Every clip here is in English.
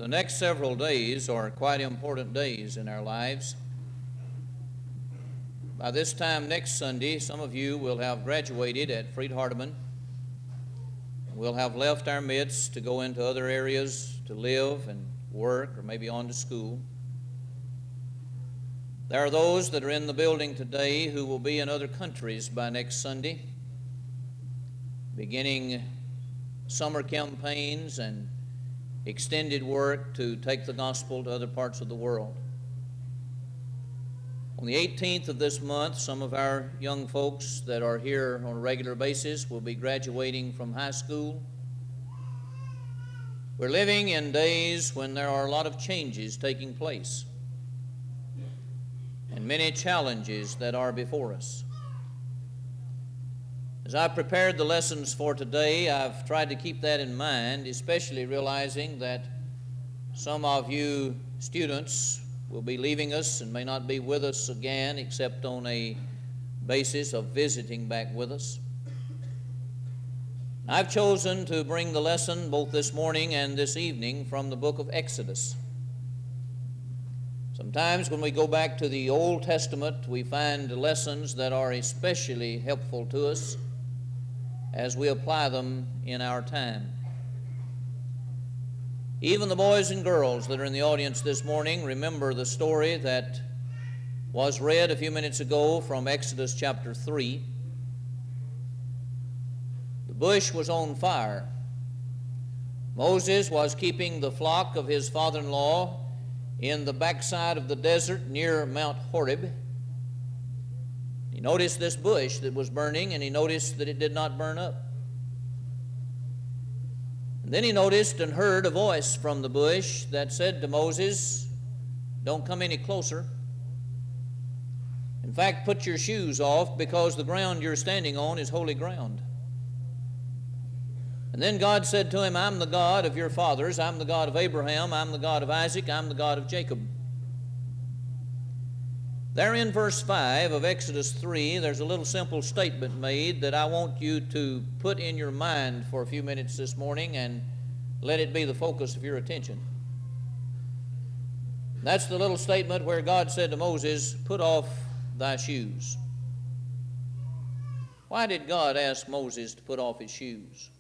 The next several days are quite important days in our lives. By this time next Sunday, some of you will have graduated at Freed Hardeman. We'll have left our midst to go into other areas to live and work, or maybe on to school. There are those that are in the building today who will be in other countries by next Sunday, beginning summer campaigns and extended work to take the gospel to other parts of the world. On the 18th of this month, some of our young folks that are here on a regular basis will be graduating from high school. We're living in days when there are a lot of changes taking place and many challenges that are before us. As I prepared the lessons for today, I've tried to keep that in mind, especially realizing that some of you students will be leaving us and may not be with us again except on a basis of visiting back with us. I've chosen to bring the lesson both this morning and this evening from the book of Exodus. Sometimes when we go back to the Old Testament, we find lessons that are especially helpful to us as we apply them in our time. Even the boys and girls that are in the audience this morning remember the story that was read a few minutes ago from Exodus chapter 3. The bush was on fire. Moses was keeping the flock of his father-in-law in the backside of the desert near Mount Horeb. He noticed this bush that was burning, and he noticed that it did not burn up. And then he noticed and heard a voice from the bush that said to Moses, "Don't come any closer. In fact, put your shoes off, because the ground you're standing on is holy ground." And then God said to him, "I'm the God of your fathers. I'm the God of Abraham. I'm the God of Isaac. I'm the God of Jacob." There in verse 5 of Exodus 3, there's a little simple statement made that I want you to put in your mind for a few minutes this morning and let it be the focus of your attention. That's the little statement where God said to Moses, "Put off thy shoes." Why did God ask Moses to put off his shoes?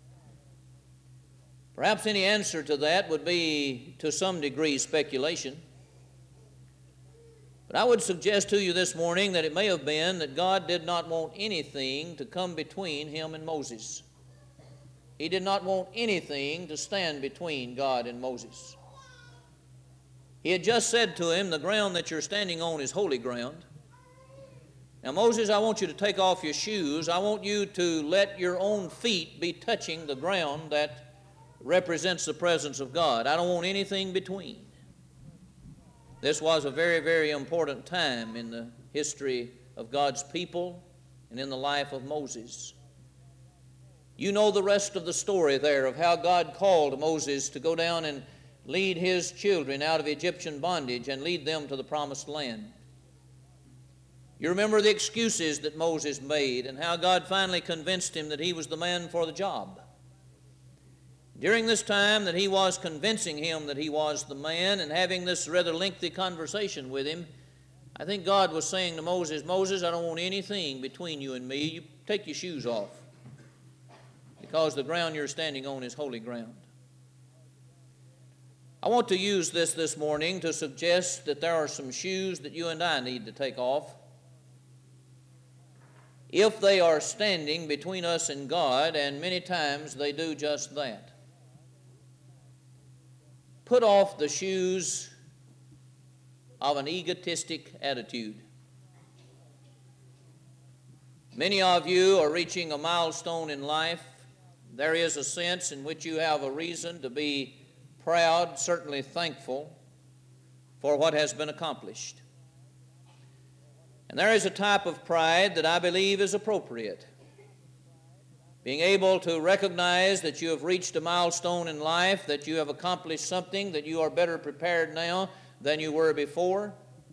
Perhaps any answer to that would be to some degree speculation. But I would suggest to you this morning that it may have been that God did not want anything to come between him and Moses. He did not want anything to stand between God and Moses. He had just said to him, "The ground that you're standing on is holy ground. Now, Moses, I want you to take off your shoes. I want you to let your own feet be touching the ground that represents the presence of God. I don't want anything between." This was a very, very important time in the history of God's people and in the life of Moses. You know the rest of the story there of how God called Moses to go down and lead his children out of Egyptian bondage and lead them to the promised land. You remember the excuses that Moses made and how God finally convinced him that he was the man for the job. During this time that he was convincing him that he was the man and having this rather lengthy conversation with him, I think God was saying to Moses, "Moses, I don't want anything between you and me. You take your shoes off, because the ground you're standing on is holy ground." I want to use this morning to suggest that there are some shoes that you and I need to take off if they are standing between us and God, and many times they do just that. Put off the shoes of an egotistic attitude. Many of you are reaching a milestone in life. There is a sense in which you have a reason to be proud, certainly thankful for what has been accomplished. And there is a type of pride that I believe is appropriate. Being able to recognize that you have reached a milestone in life, that you have accomplished something, that you are better prepared now than you were before.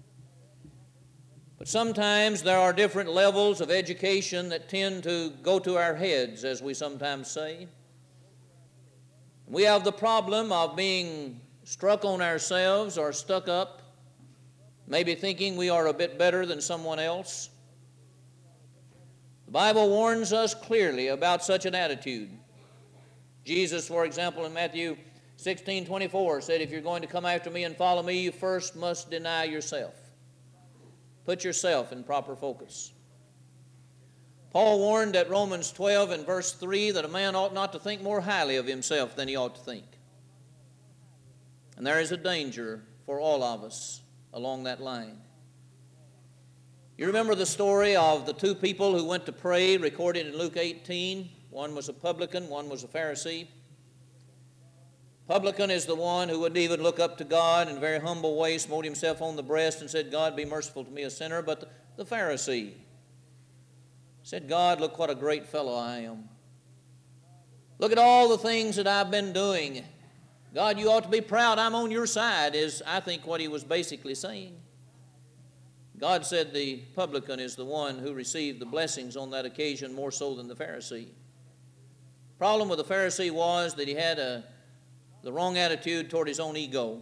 But sometimes there are different levels of education that tend to go to our heads, as we sometimes say. We have the problem of being struck on ourselves or stuck up, maybe thinking we are a bit better than someone else. The Bible warns us clearly about such an attitude. Jesus, for example, in Matthew 16:24 said, if you're going to come after me and follow me, you first must deny yourself. Put yourself in proper focus. Paul warned at Romans 12 and verse 3 that a man ought not to think more highly of himself than he ought to think. And there is a danger for all of us along that line. You remember the story of the two people who went to pray, recorded in Luke 18. One was a publican, one was a Pharisee. Publican is the one who wouldn't even look up to God in a very humble way, smote himself on the breast and said, God, be merciful to me, a sinner. But the Pharisee said, God, look what a great fellow I am. Look at all the things that I've been doing. God, you ought to be proud. I'm on your side, is I think what he was basically saying. God said the publican is the one who received the blessings on that occasion more so than the Pharisee. The problem with the Pharisee was that he had the wrong attitude toward his own ego.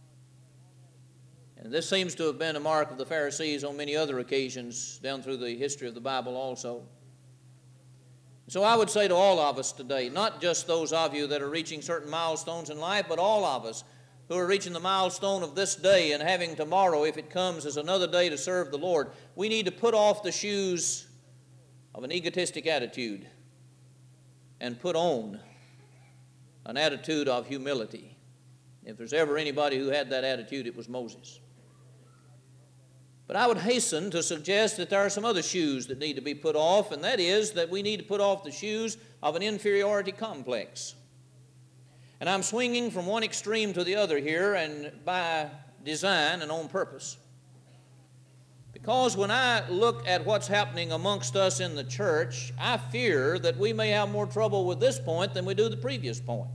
And this seems to have been a mark of the Pharisees on many other occasions down through the history of the Bible also. So I would say to all of us today, not just those of you that are reaching certain milestones in life, but all of us who are reaching the milestone of this day and having tomorrow, if it comes, as another day to serve the Lord, we need to put off the shoes of an egotistic attitude and put on an attitude of humility. If there's ever anybody who had that attitude, it was Moses. But I would hasten to suggest that there are some other shoes that need to be put off, and that is that we need to put off the shoes of an inferiority complex. And I'm swinging from one extreme to the other here, and by design and on purpose. Because when I look at what's happening amongst us in the church, I fear that we may have more trouble with this point than we do the previous point.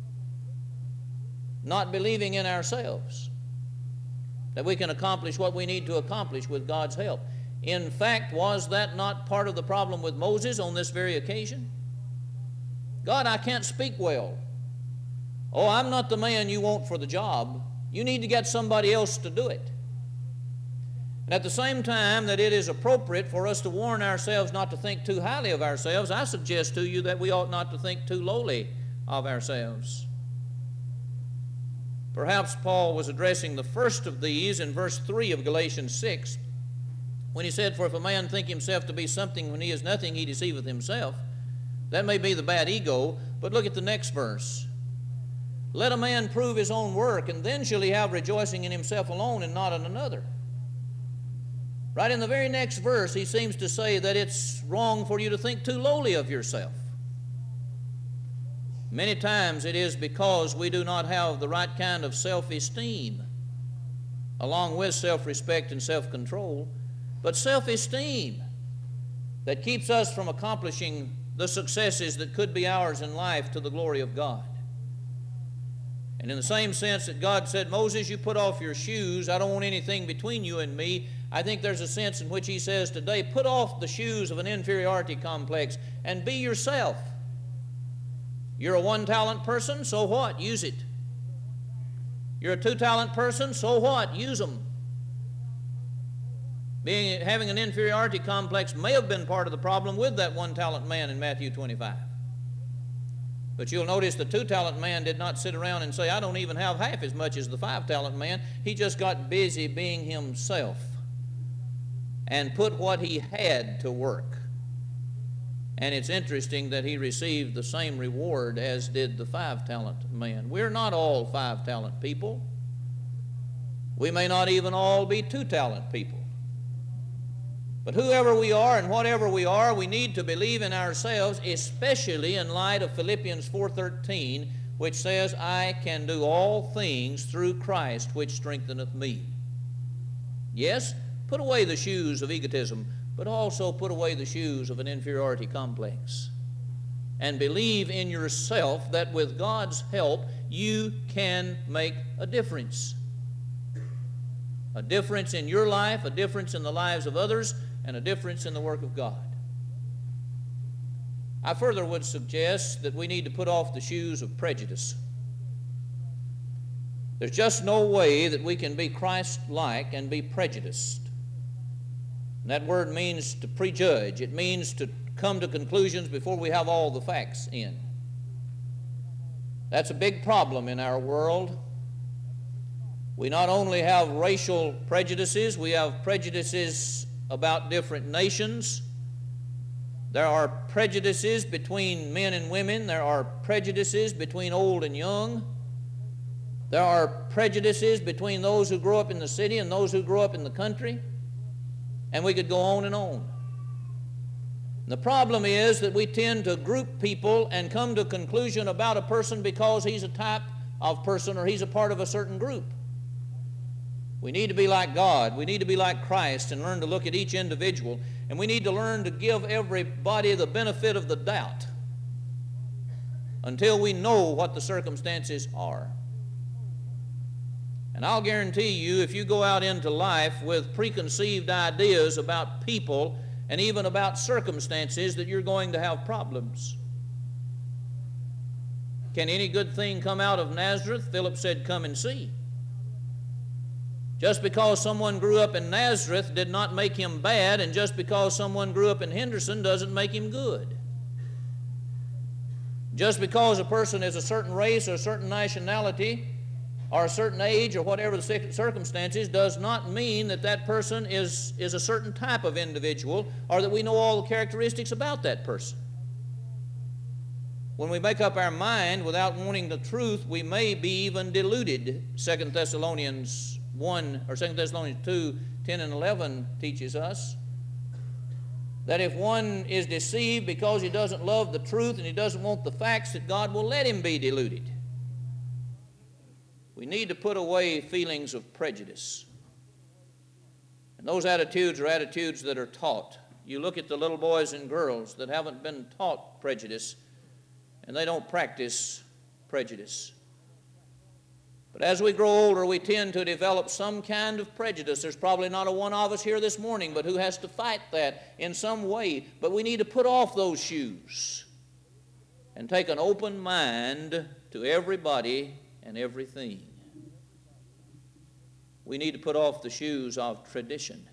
Not believing in ourselves that we can accomplish what we need to accomplish with God's help. In fact, was that not part of the problem with Moses on this very occasion? God, I can't speak well. Oh, I'm not the man you want for the job. You need to get somebody else to do it. And at the same time that it is appropriate for us to warn ourselves not to think too highly of ourselves, I suggest to you that we ought not to think too lowly of ourselves. Perhaps Paul was addressing the first of these in verse 3 of Galatians 6, when he said, for if a man think himself to be something when he is nothing, he deceiveth himself. That may be the bad ego, but look at the next verse. Let a man prove his own work, and then shall he have rejoicing in himself alone and not in another. Right in the very next verse, he seems to say that it's wrong for you to think too lowly of yourself. Many times it is because we do not have the right kind of self-esteem, along with self-respect and self-control, but self-esteem that keeps us from accomplishing the successes that could be ours in life to the glory of God. And in the same sense that God said, Moses, you put off your shoes, I don't want anything between you and me, I think there's a sense in which he says today, put off the shoes of an inferiority complex and be yourself. You're a one-talent person, so what? Use it. You're a two-talent person, so what? Use them. Having an inferiority complex may have been part of the problem with that one-talent man in Matthew 25. But you'll notice the two-talent man did not sit around and say, I don't even have half as much as the five-talent man. He just got busy being himself and put what he had to work. And it's interesting that he received the same reward as did the five-talent man. We're not all five-talent people. We may not even all be two-talent people. But whoever we are and whatever we are, we need to believe in ourselves, especially in light of Philippians 4:13, which says, I can do all things through Christ which strengtheneth me. Yes, put away the shoes of egotism, but also put away the shoes of an inferiority complex. And believe in yourself that with God's help, you can make a difference. A difference in your life, a difference in the lives of others, and a difference in the work of God. I further would suggest that we need to put off the shoes of prejudice. There's just no way that we can be Christ-like and be prejudiced. And that word means to prejudge. It means to come to conclusions before we have all the facts in. That's a big problem in our world. We not only have racial prejudices, we have prejudices about different nations. There are prejudices between men and women. There are prejudices between old and young. There are prejudices between those who grow up in the city and those who grow up in the country. And we could go on and on. The problem is that we tend to group people and come to a conclusion about a person because he's a type of person or he's a part of a certain group. We need to be like God. We need to be like Christ and learn to look at each individual. And we need to learn to give everybody the benefit of the doubt until we know what the circumstances are. And I'll guarantee you, if you go out into life with preconceived ideas about people and even about circumstances, that you're going to have problems. Can any good thing come out of Nazareth? Philip said, "Come and see." Just because someone grew up in Nazareth did not make him bad, and just because someone grew up in Henderson doesn't make him good. Just because a person is a certain race or a certain nationality or a certain age or whatever the circumstances does not mean that that person is a certain type of individual or that we know all the characteristics about that person. When we make up our mind without wanting the truth, we may be even deluded. 2 Thessalonians 1 or 2 Thessalonians 2, 10 and 11 teaches us that if one is deceived because he doesn't love the truth and he doesn't want the facts, that God will let him be deluded. We need to put away feelings of prejudice. And those attitudes are attitudes that are taught. You look at the little boys and girls that haven't been taught prejudice, and they don't practice prejudice. But as we grow older, we tend to develop some kind of prejudice. There's probably not a one of us here this morning, but who has to fight that in some way. But we need to put off those shoes and take an open mind to everybody and everything. We need to put off the shoes of tradition.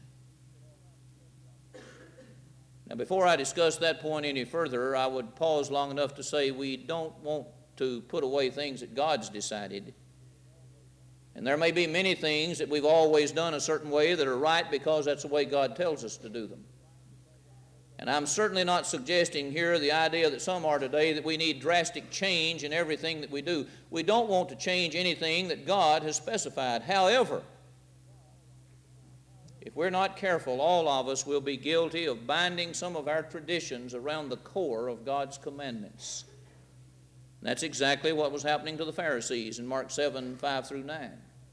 Now, before I discuss that point any further, I would pause long enough to say we don't want to put away things that God's decided. And there may be many things that we've always done a certain way that are right because that's the way God tells us to do them. And I'm certainly not suggesting here the idea that some are today that we need drastic change in everything that we do. We don't want to change anything that God has specified. However, if we're not careful, all of us will be guilty of binding some of our traditions around the core of God's commandments. And that's exactly what was happening to the Pharisees in Mark 7, 5 through 9.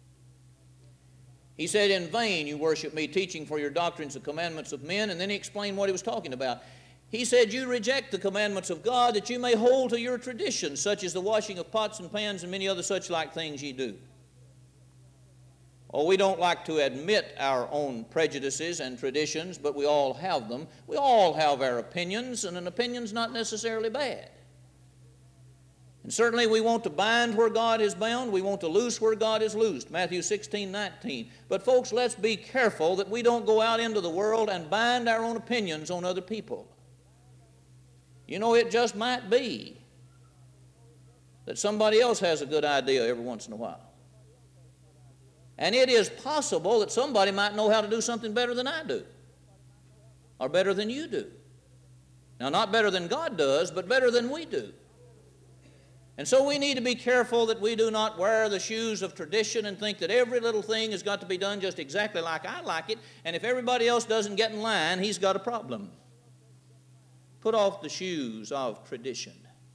He said, "In vain you worship me, teaching for your doctrines the commandments of men." And then he explained what he was talking about. He said, "You reject the commandments of God that you may hold to your traditions, such as the washing of pots and pans and many other such like things ye do." Oh, we don't like to admit our own prejudices and traditions, but we all have them. We all have our opinions, and an opinion's not necessarily bad. And certainly we want to bind where God is bound. We want to loose where God is loosed. Matthew 16, 19. But folks, let's be careful that we don't go out into the world and bind our own opinions on other people. You know, it just might be that somebody else has a good idea every once in a while. And it is possible that somebody might know how to do something better than I do, or better than you do. Now, not better than God does, but better than we do. And so we need to be careful that we do not wear the shoes of tradition and think that every little thing has got to be done just exactly like I like it, and if everybody else doesn't get in line, he's got a problem. Put off the shoes of tradition.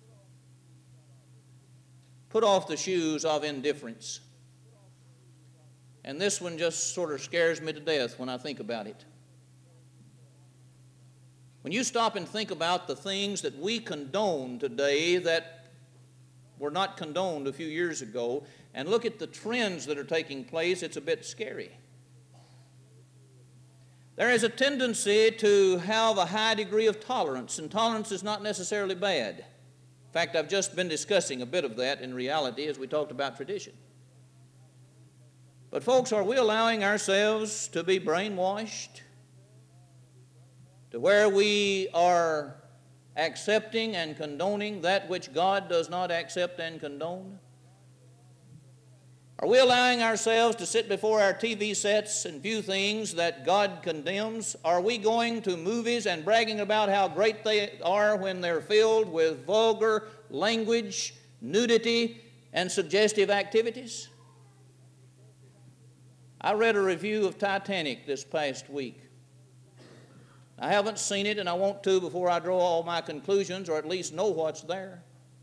Put off the shoes of indifference. And this one just sort of scares me to death when I think about it. When you stop and think about the things that we condone today that were not condoned a few years ago, and look at the trends that are taking place, it's a bit scary. There is a tendency to have a high degree of tolerance, and tolerance is not necessarily bad. In fact, I've just been discussing a bit of that in reality as we talked about tradition. But folks, are we allowing ourselves to be brainwashed to where we are accepting and condoning that which God does not accept and condone? Are we allowing ourselves to sit before our TV sets and view things that God condemns? Are we going to movies and bragging about how great they are when they're filled with vulgar language, nudity, and suggestive activities? I read a review of Titanic this past week. I haven't seen it, and I want to before I draw all my conclusions, or at least know what's there.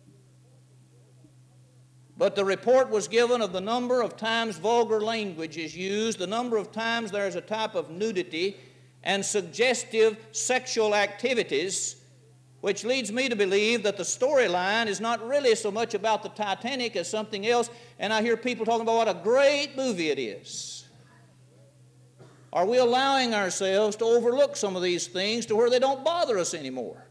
But the report was given of the number of times vulgar language is used, the number of times there's a type of nudity and suggestive sexual activities, which leads me to believe that the storyline is not really so much about the Titanic as something else. And I hear people talking about what a great movie it is. Are we allowing ourselves to overlook some of these things to where they don't bother us anymore?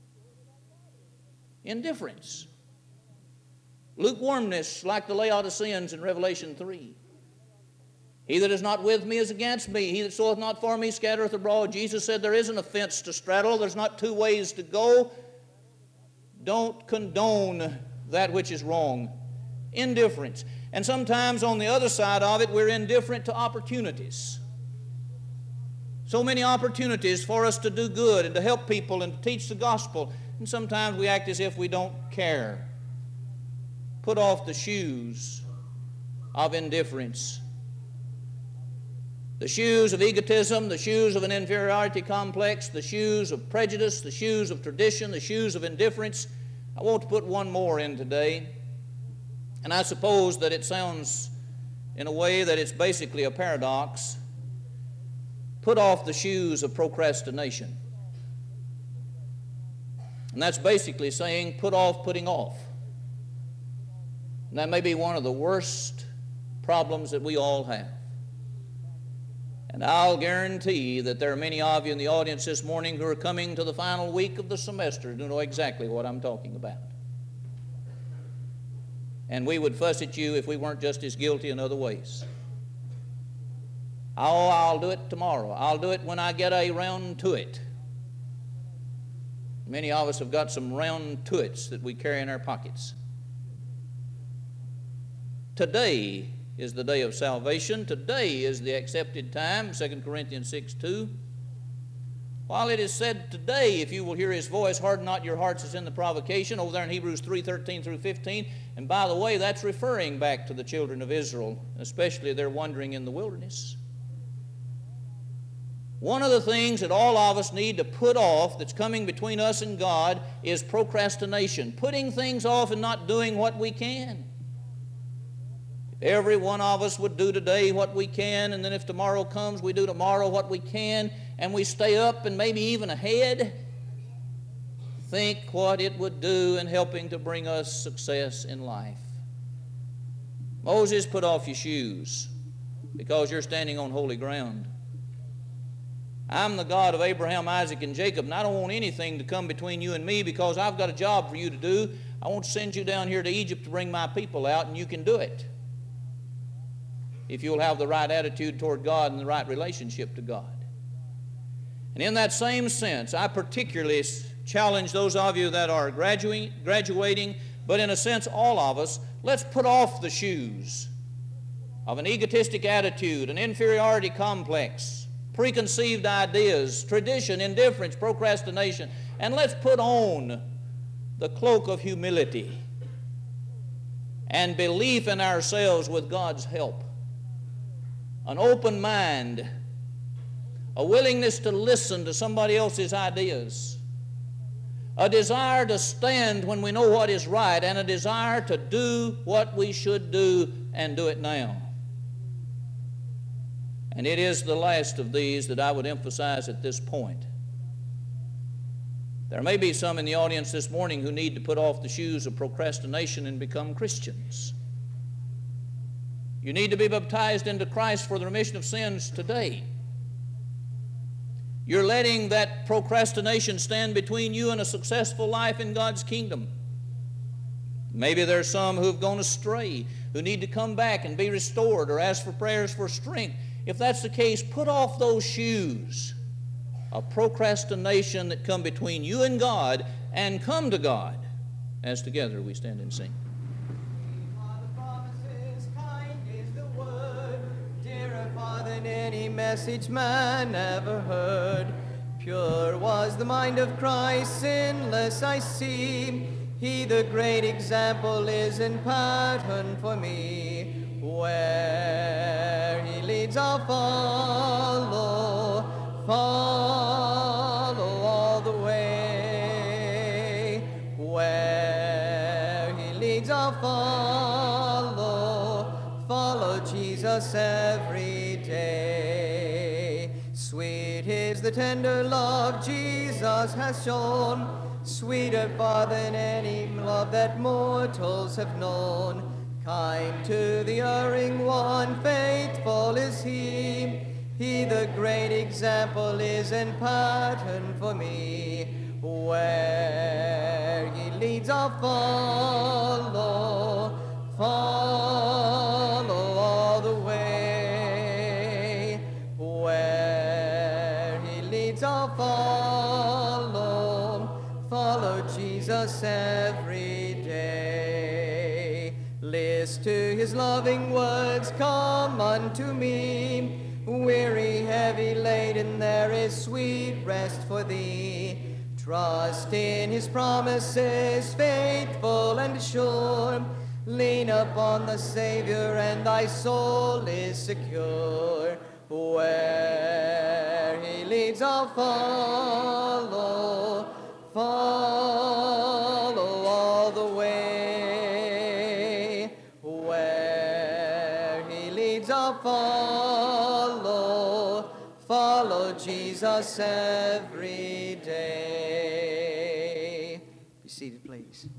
Indifference. Lukewarmness, like the Laodiceans in Revelation 3. He that is not with me is against me. He that soweth not for me scattereth abroad. Jesus said there isn't a fence to straddle. There's not two ways to go. Don't condone that which is wrong. Indifference. And sometimes on the other side of it, we're indifferent to opportunities. So many opportunities for us to do good and to help people and to teach the gospel. And sometimes we act as if we don't care. Put off the shoes of indifference. The shoes of egotism, the shoes of an inferiority complex, the shoes of prejudice, the shoes of tradition, the shoes of indifference. I want to put one more in today. And I suppose that it sounds in a way that it's basically a paradox. Put off the shoes of procrastination. And that's basically saying put off putting off. And that may be one of the worst problems that we all have. And I'll guarantee that there are many of you in the audience this morning who are coming to the final week of the semester who know exactly what I'm talking about. And we would fuss at you if we weren't just as guilty in other ways. Oh, I'll do it tomorrow. I'll do it when I get around to it. Many of us have got some round to its that we carry in our pockets. Today is the day of salvation. Today is the accepted time, 2 Corinthians 6:2. While it is said today, if you will hear his voice, harden not your hearts as in the provocation, over there in Hebrews 3:13 through 15. And by the way, that's referring back to the children of Israel, especially their wandering in the wilderness. One of the things that all of us need to put off that's coming between us and God is procrastination, putting things off and not doing what we can. Every one of us would do today what we can, and then if tomorrow comes, we do tomorrow what we can, and we stay up and maybe even ahead. Think what it would do in helping to bring us success in life. Moses, put off your shoes because you're standing on holy ground. I'm the God of Abraham, Isaac, and Jacob, and I don't want anything to come between you and me because I've got a job for you to do. I want to send you down here to Egypt to bring my people out, and you can do it if you'll have the right attitude toward God and the right relationship to God. And in that same sense, I particularly challenge those of you that are graduating, but in a sense all of us, let's put off the shoes of an egotistic attitude, an inferiority complex, preconceived ideas, tradition, indifference, procrastination, and let's put on the cloak of humility and belief in ourselves with God's help. An open mind, a willingness to listen to somebody else's ideas, a desire to stand when we know what is right, and a desire to do what we should do and do it now. And it is the last of these that I would emphasize at this point. There may be some in the audience this morning who need to put off the shoes of procrastination and become Christians. You need to be baptized into Christ for the remission of sins today. You're letting that procrastination stand between you and a successful life in God's kingdom. Maybe there's some who've gone astray, who need to come back and be restored or ask for prayers for strength. If that's the case, put off those shoes of procrastination that come between you and God, and come to God as together we stand and sing. Than any message man ever heard. Pure was the mind of Christ, sinless I see. He the great example is and pattern for me. Where he leads I'll follow, follow all the way. Where he leads I'll follow, follow Jesus every day. Sweet is the tender love Jesus has shown, sweeter far than any love that mortals have known. Kind to the erring one, faithful is he. He the great example is and pattern for me. Where he leads I'll follow, follow all the way. Where he leads I'll follow, follow Jesus every day. List to his loving words, come unto me. Weary, heavy laden, there is sweet rest for thee. Trust in his promises, faithful and sure. Lean upon the Savior, and thy soul is secure. Where he leads I'll follow, follow all the way. Where he leads I'll follow, follow Jesus every day. Be seated, please.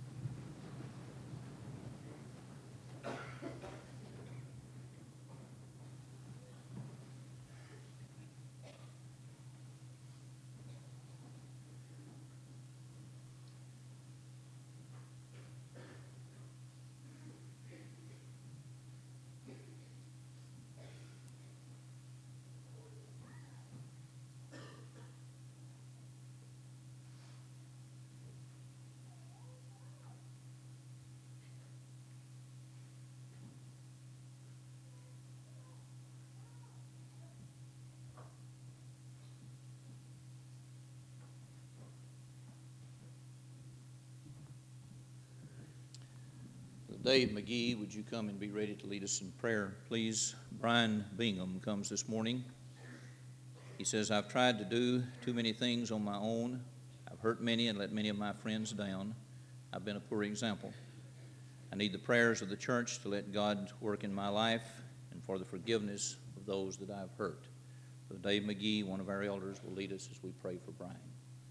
Dave McGee, would you come and be ready to lead us in prayer, please? Brian Bingham comes this morning. He says, I've tried to do too many things on my own. I've hurt many and let many of my friends down. I've been a poor example. I need the prayers of the church to let God work in my life and for the forgiveness of those that I've hurt. So Dave McGee, one of our elders, will lead us as we pray for Brian.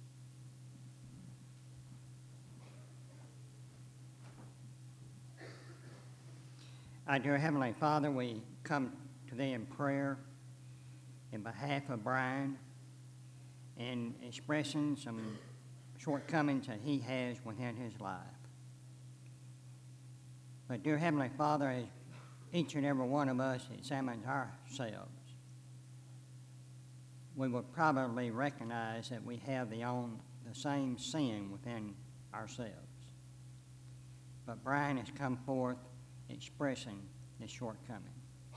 Our dear Heavenly Father, we come to Thee in prayer in behalf of Brian and expressing some shortcomings that he has within his life. But dear Heavenly Father, as each and every one of us examines ourselves, we will probably recognize that we have the same sin within ourselves. But Brian has come forth expressing this shortcoming.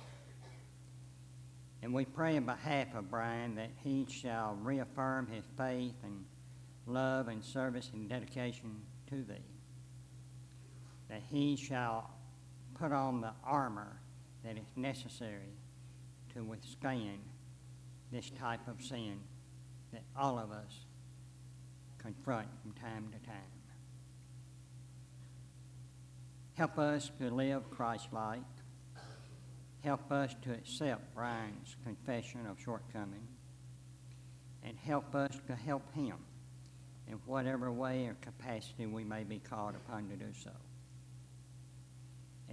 And we pray in behalf of Brian that he shall reaffirm his faith and love and service and dedication to Thee. That he shall put on the armor that is necessary to withstand this type of sin that all of us confront from time to time. Help us to live Christ-like. Help us to accept Brian's confession of shortcoming. And help us to help him in whatever way or capacity we may be called upon to do so.